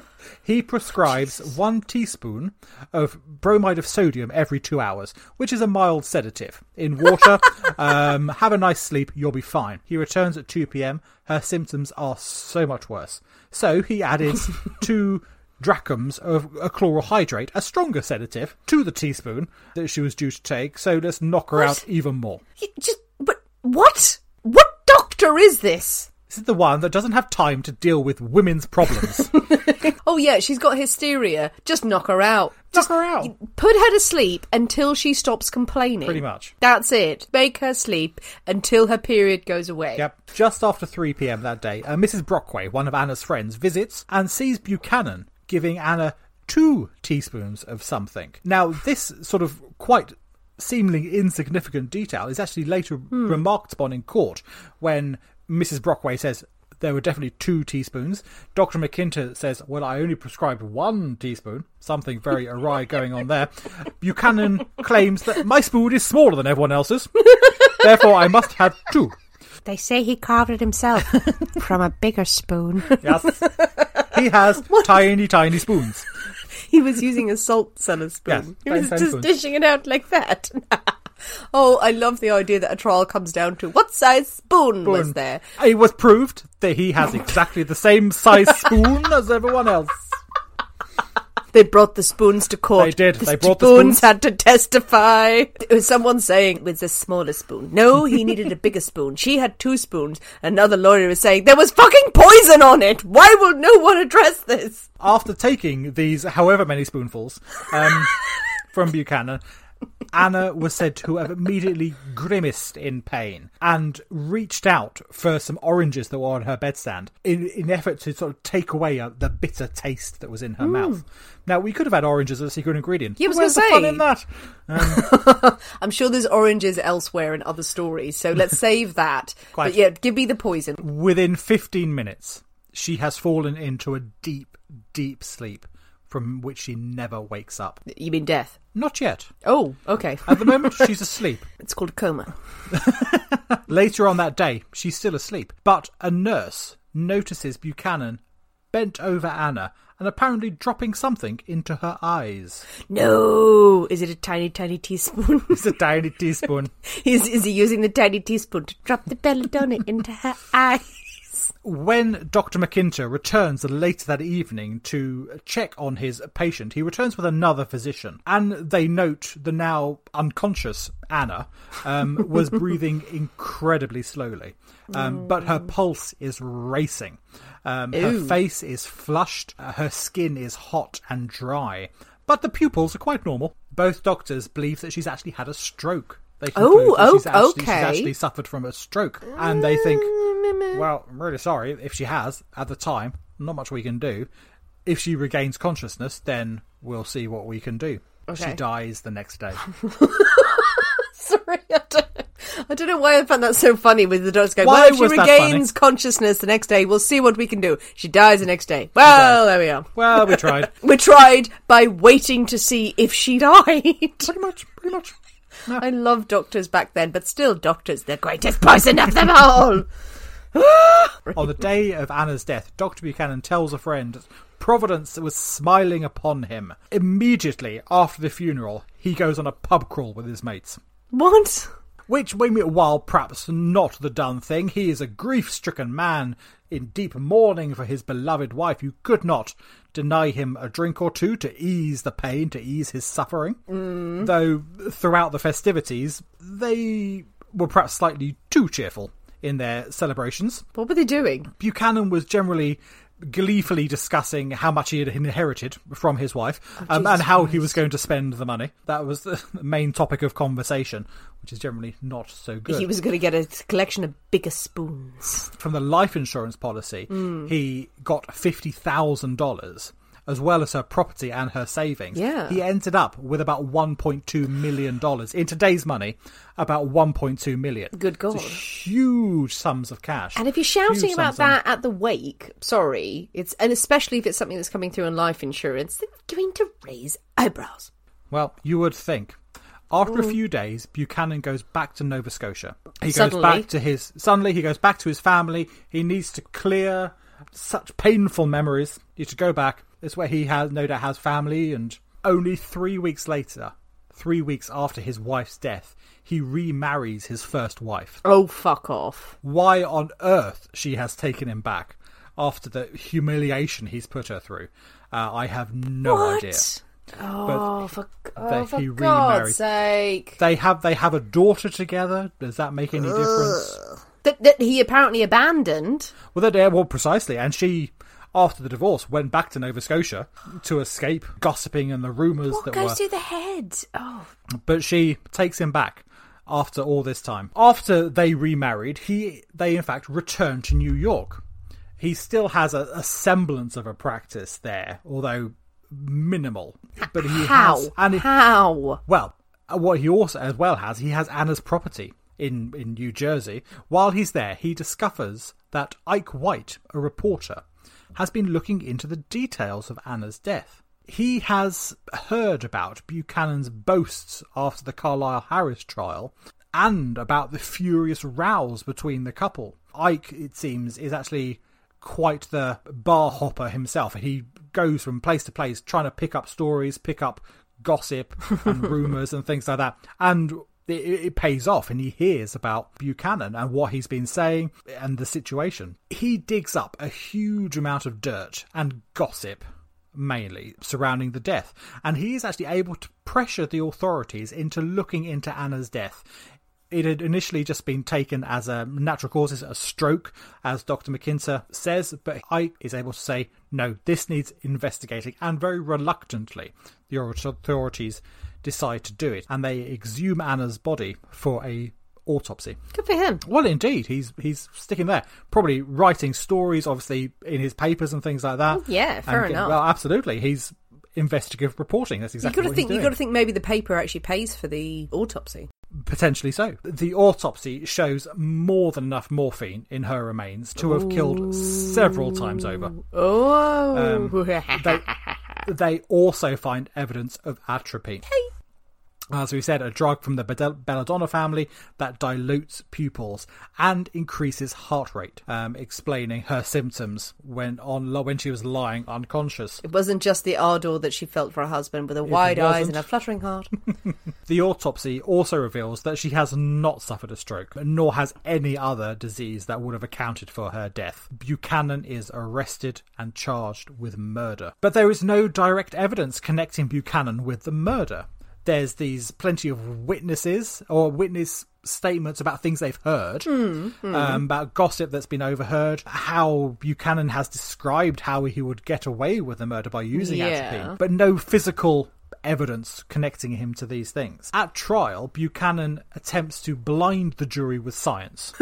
He prescribes Jesus. one teaspoon of bromide of sodium every two hours, which is a mild sedative. In water, um, have a nice sleep, you'll be fine. He returns at two p.m. Her symptoms are so much worse. So he added two drachms of a chlorohydrate, a stronger sedative, to the teaspoon that she was due to take. So let's knock her what? out even more. He just, but what? What doctor is this? This is the one that doesn't have time to deal with women's problems. Oh yeah, she's got hysteria. Just knock her out. Knock Just her out. Put her to sleep until she stops complaining. Pretty much. That's it. Make her sleep until her period goes away. Yep. Just after three p.m. that day, uh, Missus Brockway, one of Anna's friends, visits and sees Buchanan giving Anna two teaspoons of something. Now, this sort of quite seemingly insignificant detail is actually later hmm. remarked upon in court when Missus Brockway says there were definitely two teaspoons. Doctor McIntyre says, well, I only prescribed one teaspoon. Something very awry going on there. Buchanan claims that my spoon is smaller than everyone else's. Therefore, I must have two. They say he carved it himself from a bigger spoon. Yes. He has what? tiny, tiny spoons. He was using a salt cellar spoon. Yes, he was just spoon. dishing it out like that. Oh, I love the idea that a trial comes down to what size spoon, spoon was there. It was proved that he has exactly the same size spoon as everyone else. They brought the spoons to court. They did. The they brought spoons the spoons. had to testify. It was someone saying it was a smaller spoon. No, he needed a bigger spoon. She had two spoons. Another lawyer was saying there was fucking poison on it. Why will no one address this? After taking these however many spoonfuls um, from Buchanan, Anna was said to have immediately grimaced in pain and reached out for some oranges that were on her bedstand in in effort to sort of take away uh, the bitter taste that was in her mm. mouth. Now, we could have had oranges as a secret ingredient. Yeah, I was going to say. Fun in that? Um, I'm sure there's oranges elsewhere in other stories, so let's save that. Quite. But yeah, give me the poison. Within fifteen minutes, she has fallen into a deep, deep sleep from which she never wakes up. You mean death? Not yet. Oh, okay. At the moment, she's asleep. It's called a coma. Later on that day, she's still asleep. But a nurse notices Buchanan bent over Anna and apparently dropping something into her eyes. No! Is it a tiny, tiny teaspoon? It's a tiny teaspoon. is, is he using the tiny teaspoon to drop the belladonna into her eyes? When Doctor McIntyre returns later that evening to check on his patient, he returns with another physician, and they note the now unconscious Anna um, was breathing incredibly slowly, um, mm. but her pulse is racing. Um, her face is flushed, her skin is hot and dry, but the pupils are quite normal. Both doctors believe that she's actually had a stroke. They conclude oh, that she's, oh actually, okay. she's actually suffered from a stroke, and they think, well, I'm really sorry if she has at the time. Not much we can do. If she regains consciousness, then we'll see what we can do. Okay. She dies the next day. Sorry, I don't, I don't know why I found that so funny with the doctors going, why well, if she was regains consciousness the next day, we'll see what we can do. She dies the next day. Well, there we are. Well, we tried. we tried by waiting to see if she died. Pretty much, pretty much. No. I love doctors back then, but still doctors, the greatest person of them all. On the day of Anna's death, Doctor Buchanan tells a friend that Providence was smiling upon him. Immediately after the funeral, he goes on a pub crawl with his mates. What? Which, while perhaps not the done thing, he is a grief-stricken man in deep mourning for his beloved wife. You could not deny him a drink or two to ease the pain, to ease his suffering. Mm. Though throughout the festivities, they were perhaps slightly too cheerful in their celebrations. What were they doing? Buchanan was generally gleefully discussing how much he had inherited from his wife oh, um, and how Christ. he was going to spend the money. That was the main topic of conversation, which is generally not so good. He was going to get a collection of bigger spoons. From the life insurance policy, mm. he got fifty thousand dollars, as well as her property and her savings. Yeah. He ended up with about one point two million dollars. In today's money, about one point two million dollars. Good God. It's huge sums of cash. And if you're shouting huge about that on... at the wake, sorry, it's and especially if it's something that's coming through on life insurance, they're going to raise eyebrows. Well, you would think. After mm. a few days, Buchanan goes back to Nova Scotia. He suddenly. goes back to his... Suddenly, he goes back to his family. He needs to clear such painful memories. He needs to go back. It's where he has no doubt has family, and only three weeks later, three weeks after his wife's death, he remarries his first wife. Oh, fuck off. Why on earth she has taken him back after the humiliation he's put her through, uh, I have no what? idea. Oh, but for, oh, for he God's sake. They have, they have a daughter together. Does that make any Ugh. difference? That, that he apparently abandoned. Well, that, well, precisely. And she... after the divorce, went back to Nova Scotia to escape gossiping and the rumours what that goes were... through the head? Oh. But she takes him back after all this time. After they remarried, he they in fact returned to New York. He still has a, a semblance of a practice there, although minimal. But he How? has... And it, How? Well, what he also as well has, he has Anna's property in, in New Jersey. While he's there, he discovers that Ike White, a reporter, has been looking into the details of Anna's death. He has heard about Buchanan's boasts after the Carlisle Harris trial and about the furious rows between the couple. Ike, it seems, is actually quite the bar hopper himself. He goes from place to place trying to pick up stories, pick up gossip and rumours and things like that. And it, it pays off, and he hears about Buchanan and what he's been saying and the situation. He digs up a huge amount of dirt and gossip, mainly, surrounding the death. And he is actually able to pressure the authorities into looking into Anna's death. It had initially just been taken as a natural causes, a stroke, as Doctor McIntyre says, but Ike is able to say, no, this needs investigating. And very reluctantly, the authorities decide to do it, and they exhume Anna's body for a autopsy. Good for him. Well, indeed, he's he's sticking there, probably writing stories, obviously in his papers and things like that. Yeah, fair and, enough. Well, absolutely, he's investigative reporting. That's exactly you what think, he's doing. You got to think maybe the paper actually pays for the autopsy. Potentially so. The autopsy shows more than enough morphine in her remains to have killed several times over. Oh. Um, they, they also find evidence of atropine. Hey. As we said, a drug from the belladonna family that dilutes pupils and increases heart rate, um, explaining her symptoms when on when she was lying unconscious. It wasn't just the ardour that she felt for her husband with her wide eyes and a fluttering heart. The autopsy also reveals that she has not suffered a stroke, nor has any other disease that would have accounted for her death. Buchanan is arrested and charged with murder. But there is no direct evidence connecting Buchanan with the murder. There's these plenty of witnesses or witness statements about things they've heard, mm, mm. Um, about gossip that's been overheard, how Buchanan has described how he would get away with the murder by using yeah. atropine, but no physical evidence connecting him to these things. At trial, Buchanan attempts to blind the jury with science.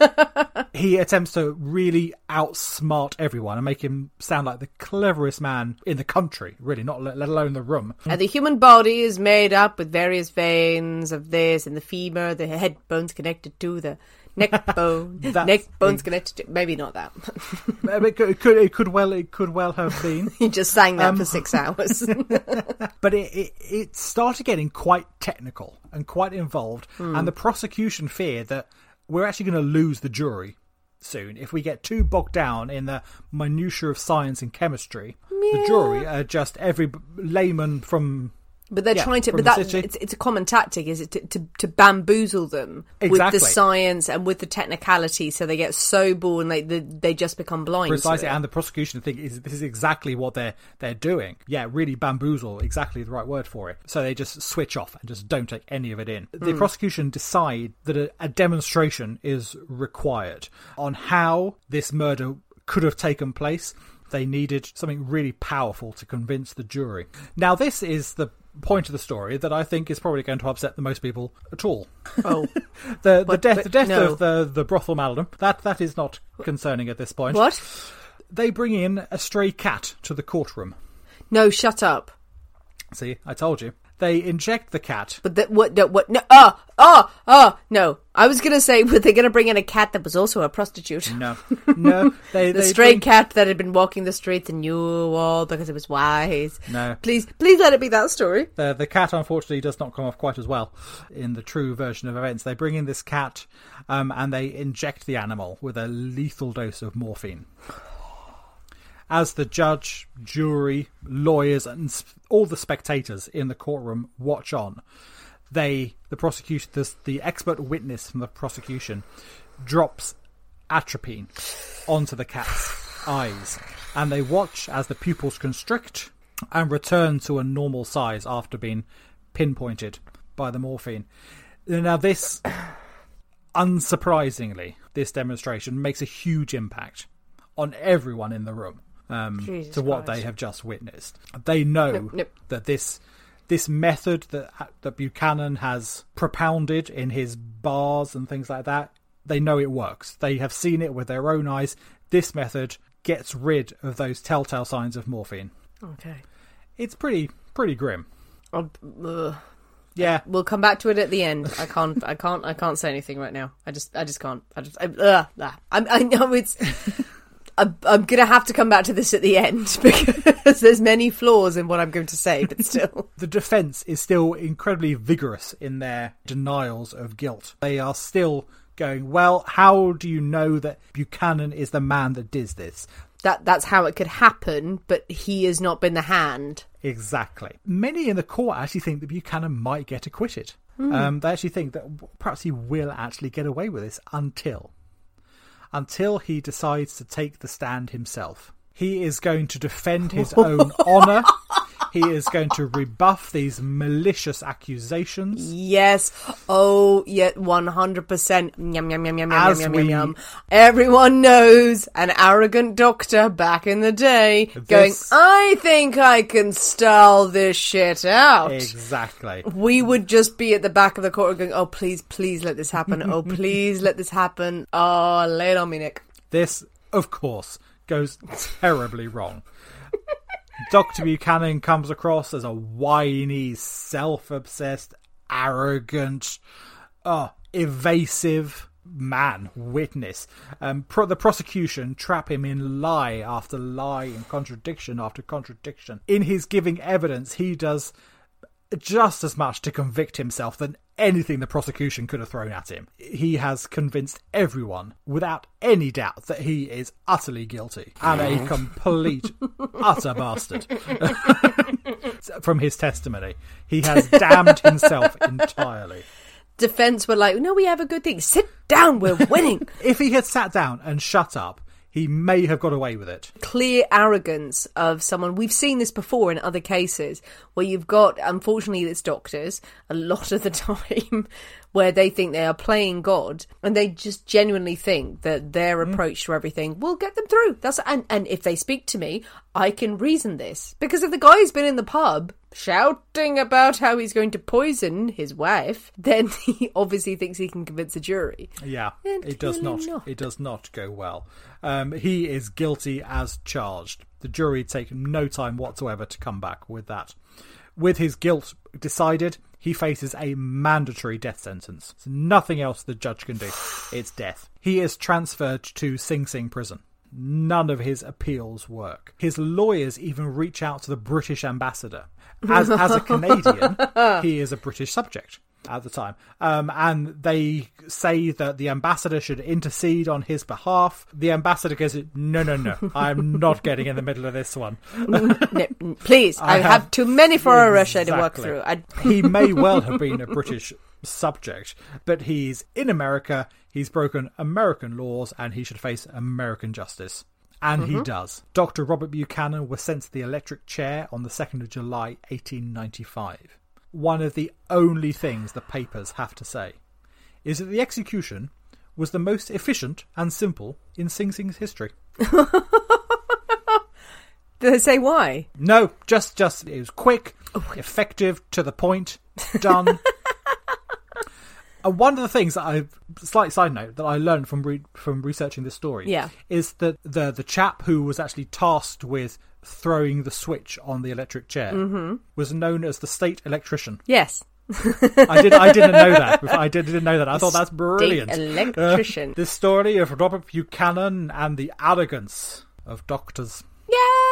He attempts to really outsmart everyone and make him sound like the cleverest man in the country, really, not let alone the room. And the human body is made up with various veins of this, and the femur, the head bones connected to the neck bone, neck bones connected to... Maybe not that. it, could, it, could, it could well it could well have been. He just sang that um, for six hours. But it, it, it started getting quite technical and quite involved, mm. and the prosecution feared that we're actually going to lose the jury soon if we get too bogged down in the minutiae of science and chemistry. Yeah. The jury are just every layman from... But they're yeah, trying to, but that it's, it's a common tactic, is it, to, to, to bamboozle them exactly. with the science and with the technicality, so they get so bored and they they, they just become blind. Precisely, and the prosecution think is this is exactly what they're they're doing. Yeah, really bamboozle, exactly the right word for it. So they just switch off and just don't take any of it in. The mm. prosecution decide that a, a demonstration is required on how this murder could have taken place. They needed something really powerful to convince the jury. Now, this is the point of the story that I think is probably going to upset the most people at all. Oh, the the but, death but the death no. of the the brothel Malden, that that is not concerning at this point. What? They bring in a stray cat to the courtroom. No, shut up. See, I told you. They inject the cat. But that what? No, what? No, oh, oh, oh, no. I was gonna say, were they gonna bring in a cat that was also a prostitute? No, no. They, the they stray bring... cat that had been walking the streets and knew all because it was wise. No, please, please let it be that story. The the cat, unfortunately, does not come off quite as well in the true version of events. They bring in this cat, um, and they inject the animal with a lethal dose of morphine. As the judge, jury, lawyers, and all the spectators in the courtroom watch on, they, the prosecution, the, the expert witness from the prosecution, drops atropine onto the cat's eyes, and they watch as the pupils constrict and return to a normal size after being pinpointed by the morphine. Now, this, unsurprisingly, this demonstration makes a huge impact on everyone in the room. Um, to what Christ. they have just witnessed. They know nope, nope. that this this method that that Buchanan has propounded in his bars and things like that, they know it works. They have seen it with their own eyes. This method gets rid of those telltale signs of morphine. Okay. It's pretty pretty grim. Uh, uh, yeah. We'll come back to it at the end. I can't I can't I can't say anything right now. I just I just can't. I just I, uh, uh, I, I know it's I'm, I'm going to have to come back to this at the end because there's many flaws in what I'm going to say, but still. The defence is still incredibly vigorous in their denials of guilt. They are still going, well, how do you know that Buchanan is the man that did this? That That's how it could happen, but he has not been the hand. Exactly. Many in the court actually think that Buchanan might get acquitted. Mm. Um, they actually think that perhaps he will actually get away with this until... until he decides to take the stand himself. He is going to defend his own honour. He is going to rebuff these malicious accusations. Yes. Oh, yeah, one hundred percent. Yum, yum, yum, yum, yum, As yum, we- yum, yum. Everyone knows an arrogant doctor back in the day going, This- I think I can style this shit out. Exactly. We would just be at the back of the court going, oh, please, please let this happen. Oh, please let this happen. Oh, lay it on me, Nick. This, of course, goes terribly wrong. Doctor Buchanan comes across as a whiny, self-obsessed, arrogant, uh, evasive man, witness. Um, pro- the prosecution trap him in lie after lie and contradiction after contradiction. In his giving evidence, he does just as much to convict himself than anything the prosecution could have thrown at him. He has convinced everyone without any doubt that he is utterly guilty and a complete utter bastard. From his testimony, he has damned himself entirely. Defense were like, no, we have a good thing. Sit down, we're winning. If he had sat down and shut up, he may have got away with it. Clear arrogance of someone. We've seen this before in other cases where you've got, unfortunately, it's doctors a lot of the time where they think they are playing God and they just genuinely think that their mm. approach to everything will get them through. That's and, and if they speak to me, I can reason this. Because if the guy's been in the pub shouting about how he's going to poison his wife, then he obviously thinks he can convince a jury. Yeah, And it does not, not. It does not go well. Um, he is guilty as charged. The jury take no time whatsoever to come back with that. With his guilt decided, he faces a mandatory death sentence. There's nothing else the judge can do. It's death. He is transferred to Sing Sing prison. None of his appeals work. His lawyers even reach out to the British ambassador. As, as a Canadian, he is a British subject at the time. Um, and they say that the ambassador should intercede on his behalf. The ambassador goes, no, no, no, I'm not getting in the middle of this one. No, please, I, I have, have too many for exactly. Russia to work through. I... He may well have been a British subject, but he's in America, he's broken American laws, and he should face American justice. And mm-hmm. he does. Doctor Robert Buchanan was sent to the electric chair on the second of July, eighteen ninety-five. One of the only things the papers have to say is that the execution was the most efficient and simple in Sing Sing's history. Did they say why? No, just, just it was quick, oh. effective, to the point, done. And one of the things that I, slight side note, that I learned from re, from researching this story yeah. is that the the chap who was actually tasked with throwing the switch on the electric chair mm-hmm. was known as the state electrician. Yes. I did. I didn't know that. I did, didn't know that. I thought that's brilliant. State electrician. Uh, this story of Robert Buchanan and the arrogance of doctors. Yay!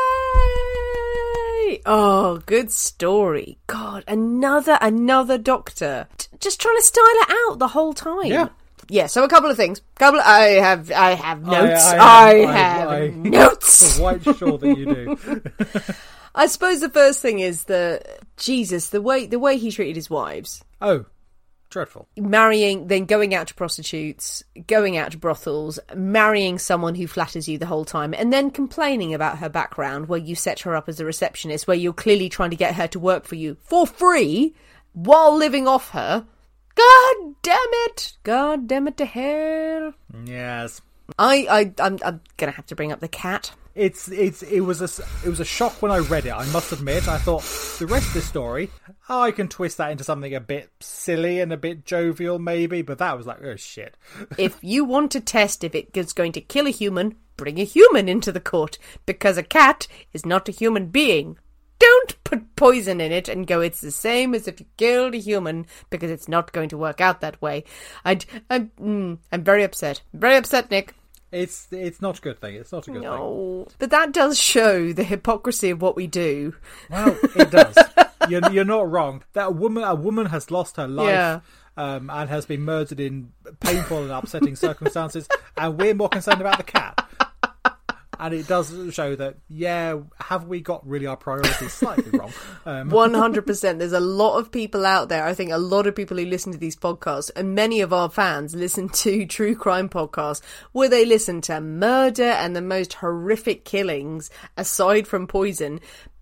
Oh, good story. God, another another doctor T- just trying to style it out the whole time. Yeah. Yeah, so a couple of things. Couple of, I have I have notes. I, I, I, I have I, I, notes. I'm quite sure that you do. I suppose the first thing is the Jesus, the way the way he treated his wives. Oh, dreadful. Marrying, then going out to prostitutes, going out to brothels, marrying someone who flatters you the whole time, and then complaining about her background, where you set her up as a receptionist, where you're clearly trying to get her to work for you for free while living off her. God damn it! God damn it to hell! Yes. I, I, I'm, I'm gonna have to bring up the cat. It's it's it was a it was a shock when I read it. I must admit, I thought the rest of the story, oh, I can twist that into something a bit silly and a bit jovial, maybe. But that was like, oh shit. If you want to test if it is going to kill a human, bring a human into the court, because a cat is not a human being. Don't put poison in it and go, it's the same as if you killed a human, because it's not going to work out that way. I'd, I'm, mm, I'm very upset. Very upset, Nick. It's it's not a good thing. It's not a good no. thing. No, but that does show the hypocrisy of what we do. Well, it does. you're, you're not wrong. That a woman, a woman has lost her life yeah. um, and has been murdered in painful and upsetting circumstances, and we're more concerned about the cat. And it does show that, yeah, have we got really our priorities slightly wrong? Um. one hundred percent. There's a lot of people out there. I think a lot of people who listen to these podcasts, and many of our fans listen to true crime podcasts, where they listen to murder and the most horrific killings, aside from poison.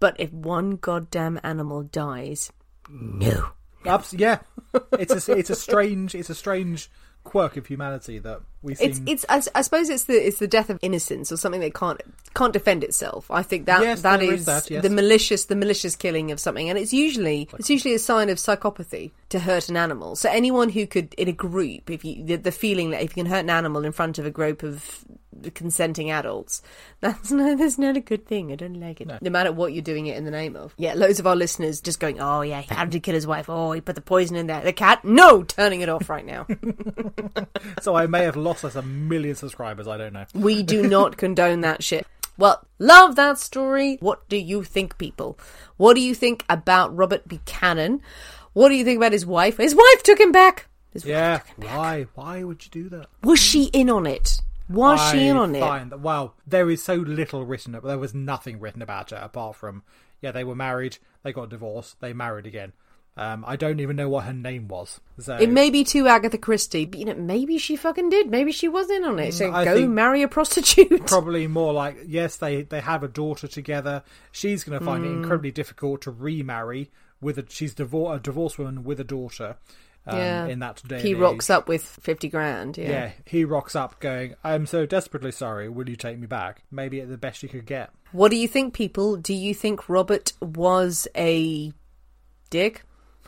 But if one goddamn animal dies, no. Abs- yeah, it's a it's a strange it's a strange quirk of humanity that we seem... It's it's I, I suppose it's the it's the death of innocence, or something that can't can't defend itself. I think that yes, that is, is, is that, yes. the malicious the malicious killing of something, and it's usually it's usually a sign of psychopathy to hurt an animal. So anyone who could, in a group, if you the, the feeling that if you can hurt an animal in front of a group of consenting adults, that's no that's not a good thing. I don't like it. No. no matter what you're doing it in the name of. Yeah, loads of our listeners just going, oh yeah, how did he kill his wife? Oh, he put the poison in there. The cat? No, turning it off right now. So I may have lost us a million subscribers, I don't know. We do not condone that shit. Well, love that story. What do you think, people? What do you think about Robert Buchanan? What do you think about his wife? His wife took him back. His yeah, wife took him back. why? Why would you do that? Was she in on it? Was I she in on find it? That, well, there is so little written. There was nothing written about it apart from, yeah, they were married, they got divorced, they married again. Um, I don't even know what her name was. So, it may be too Agatha Christie, but you know, maybe she fucking did. Maybe she was in on it. So I go think marry a prostitute. Probably more like, yes, they, they have a daughter together. She's going to find Mm. it incredibly difficult to remarry with a. She's divor- a divorced woman with a daughter. Um, yeah. In that day, he and rocks age. up with fifty grand. Yeah. Yeah, he rocks up going, I'm so desperately sorry, will you take me back? Maybe at the best you could get. What do you think, people? Do you think Robert was a dick?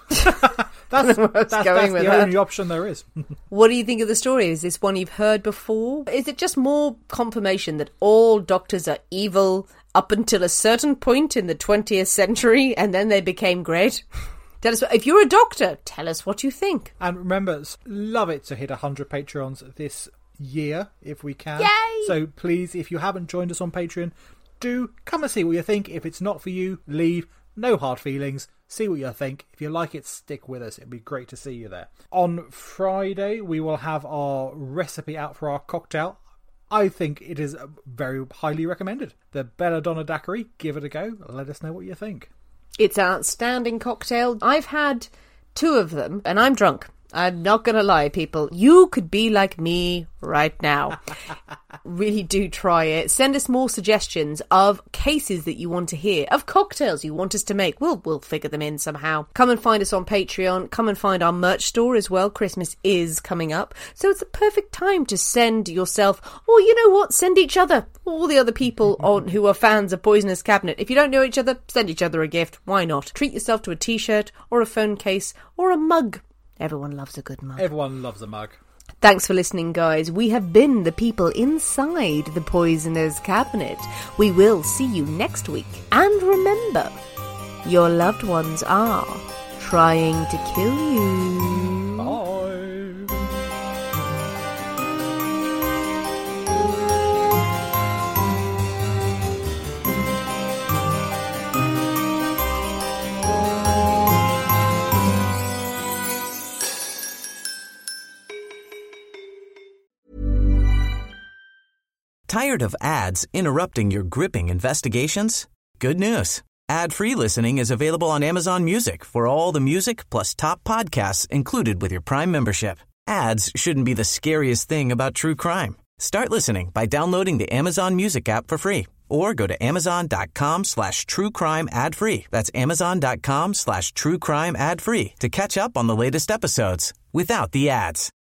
That's, where I was that's, going that's with the that. only option there is. What do you think of the story? Is this one you've heard before? Is it just more confirmation that all doctors are evil up until a certain point in the twentieth century and then they became great? Tell us, if you're a doctor, tell us what you think. And remember, love it to hit one hundred Patreons this year, if we can. Yay! So please, if you haven't joined us on Patreon, do come and see what you think. If it's not for you, leave. No hard feelings. See what you think. If you like it, stick with us. It'd be great to see you there. On Friday, we will have our recipe out for our cocktail. I think it is very highly recommended. The Belladonna Daiquiri. Give it a go. Let us know what you think. It's an outstanding cocktail. I've had two of them, and I'm drunk. I'm not going to lie, people. You could be like me right now. Really do try it. Send us more suggestions of cases that you want to hear, of cocktails you want us to make. We'll we'll figure them in somehow. Come and find us on Patreon. Come and find our merch store as well. Christmas is coming up. So it's a perfect time to send yourself, or you know what, send each other, all the other people on who are fans of Poisonous Cabinet. If you don't know each other, send each other a gift. Why not? Treat yourself to a t-shirt or a phone case or a mug. Everyone loves a good mug. Everyone loves a mug. Thanks for listening, guys. We have been the people inside the Poisoner's Cabinet. We will see you next week. And remember, your loved ones are trying to kill you. Bye. Tired of ads interrupting your gripping investigations? Good news. Ad-free listening is available on Amazon Music for all the music plus top podcasts included with your Prime membership. Ads shouldn't be the scariest thing about true crime. Start listening by downloading the Amazon Music app for free or go to amazon.com slash true crime ad free. That's amazon.com slash true crime ad free to catch up on the latest episodes without the ads.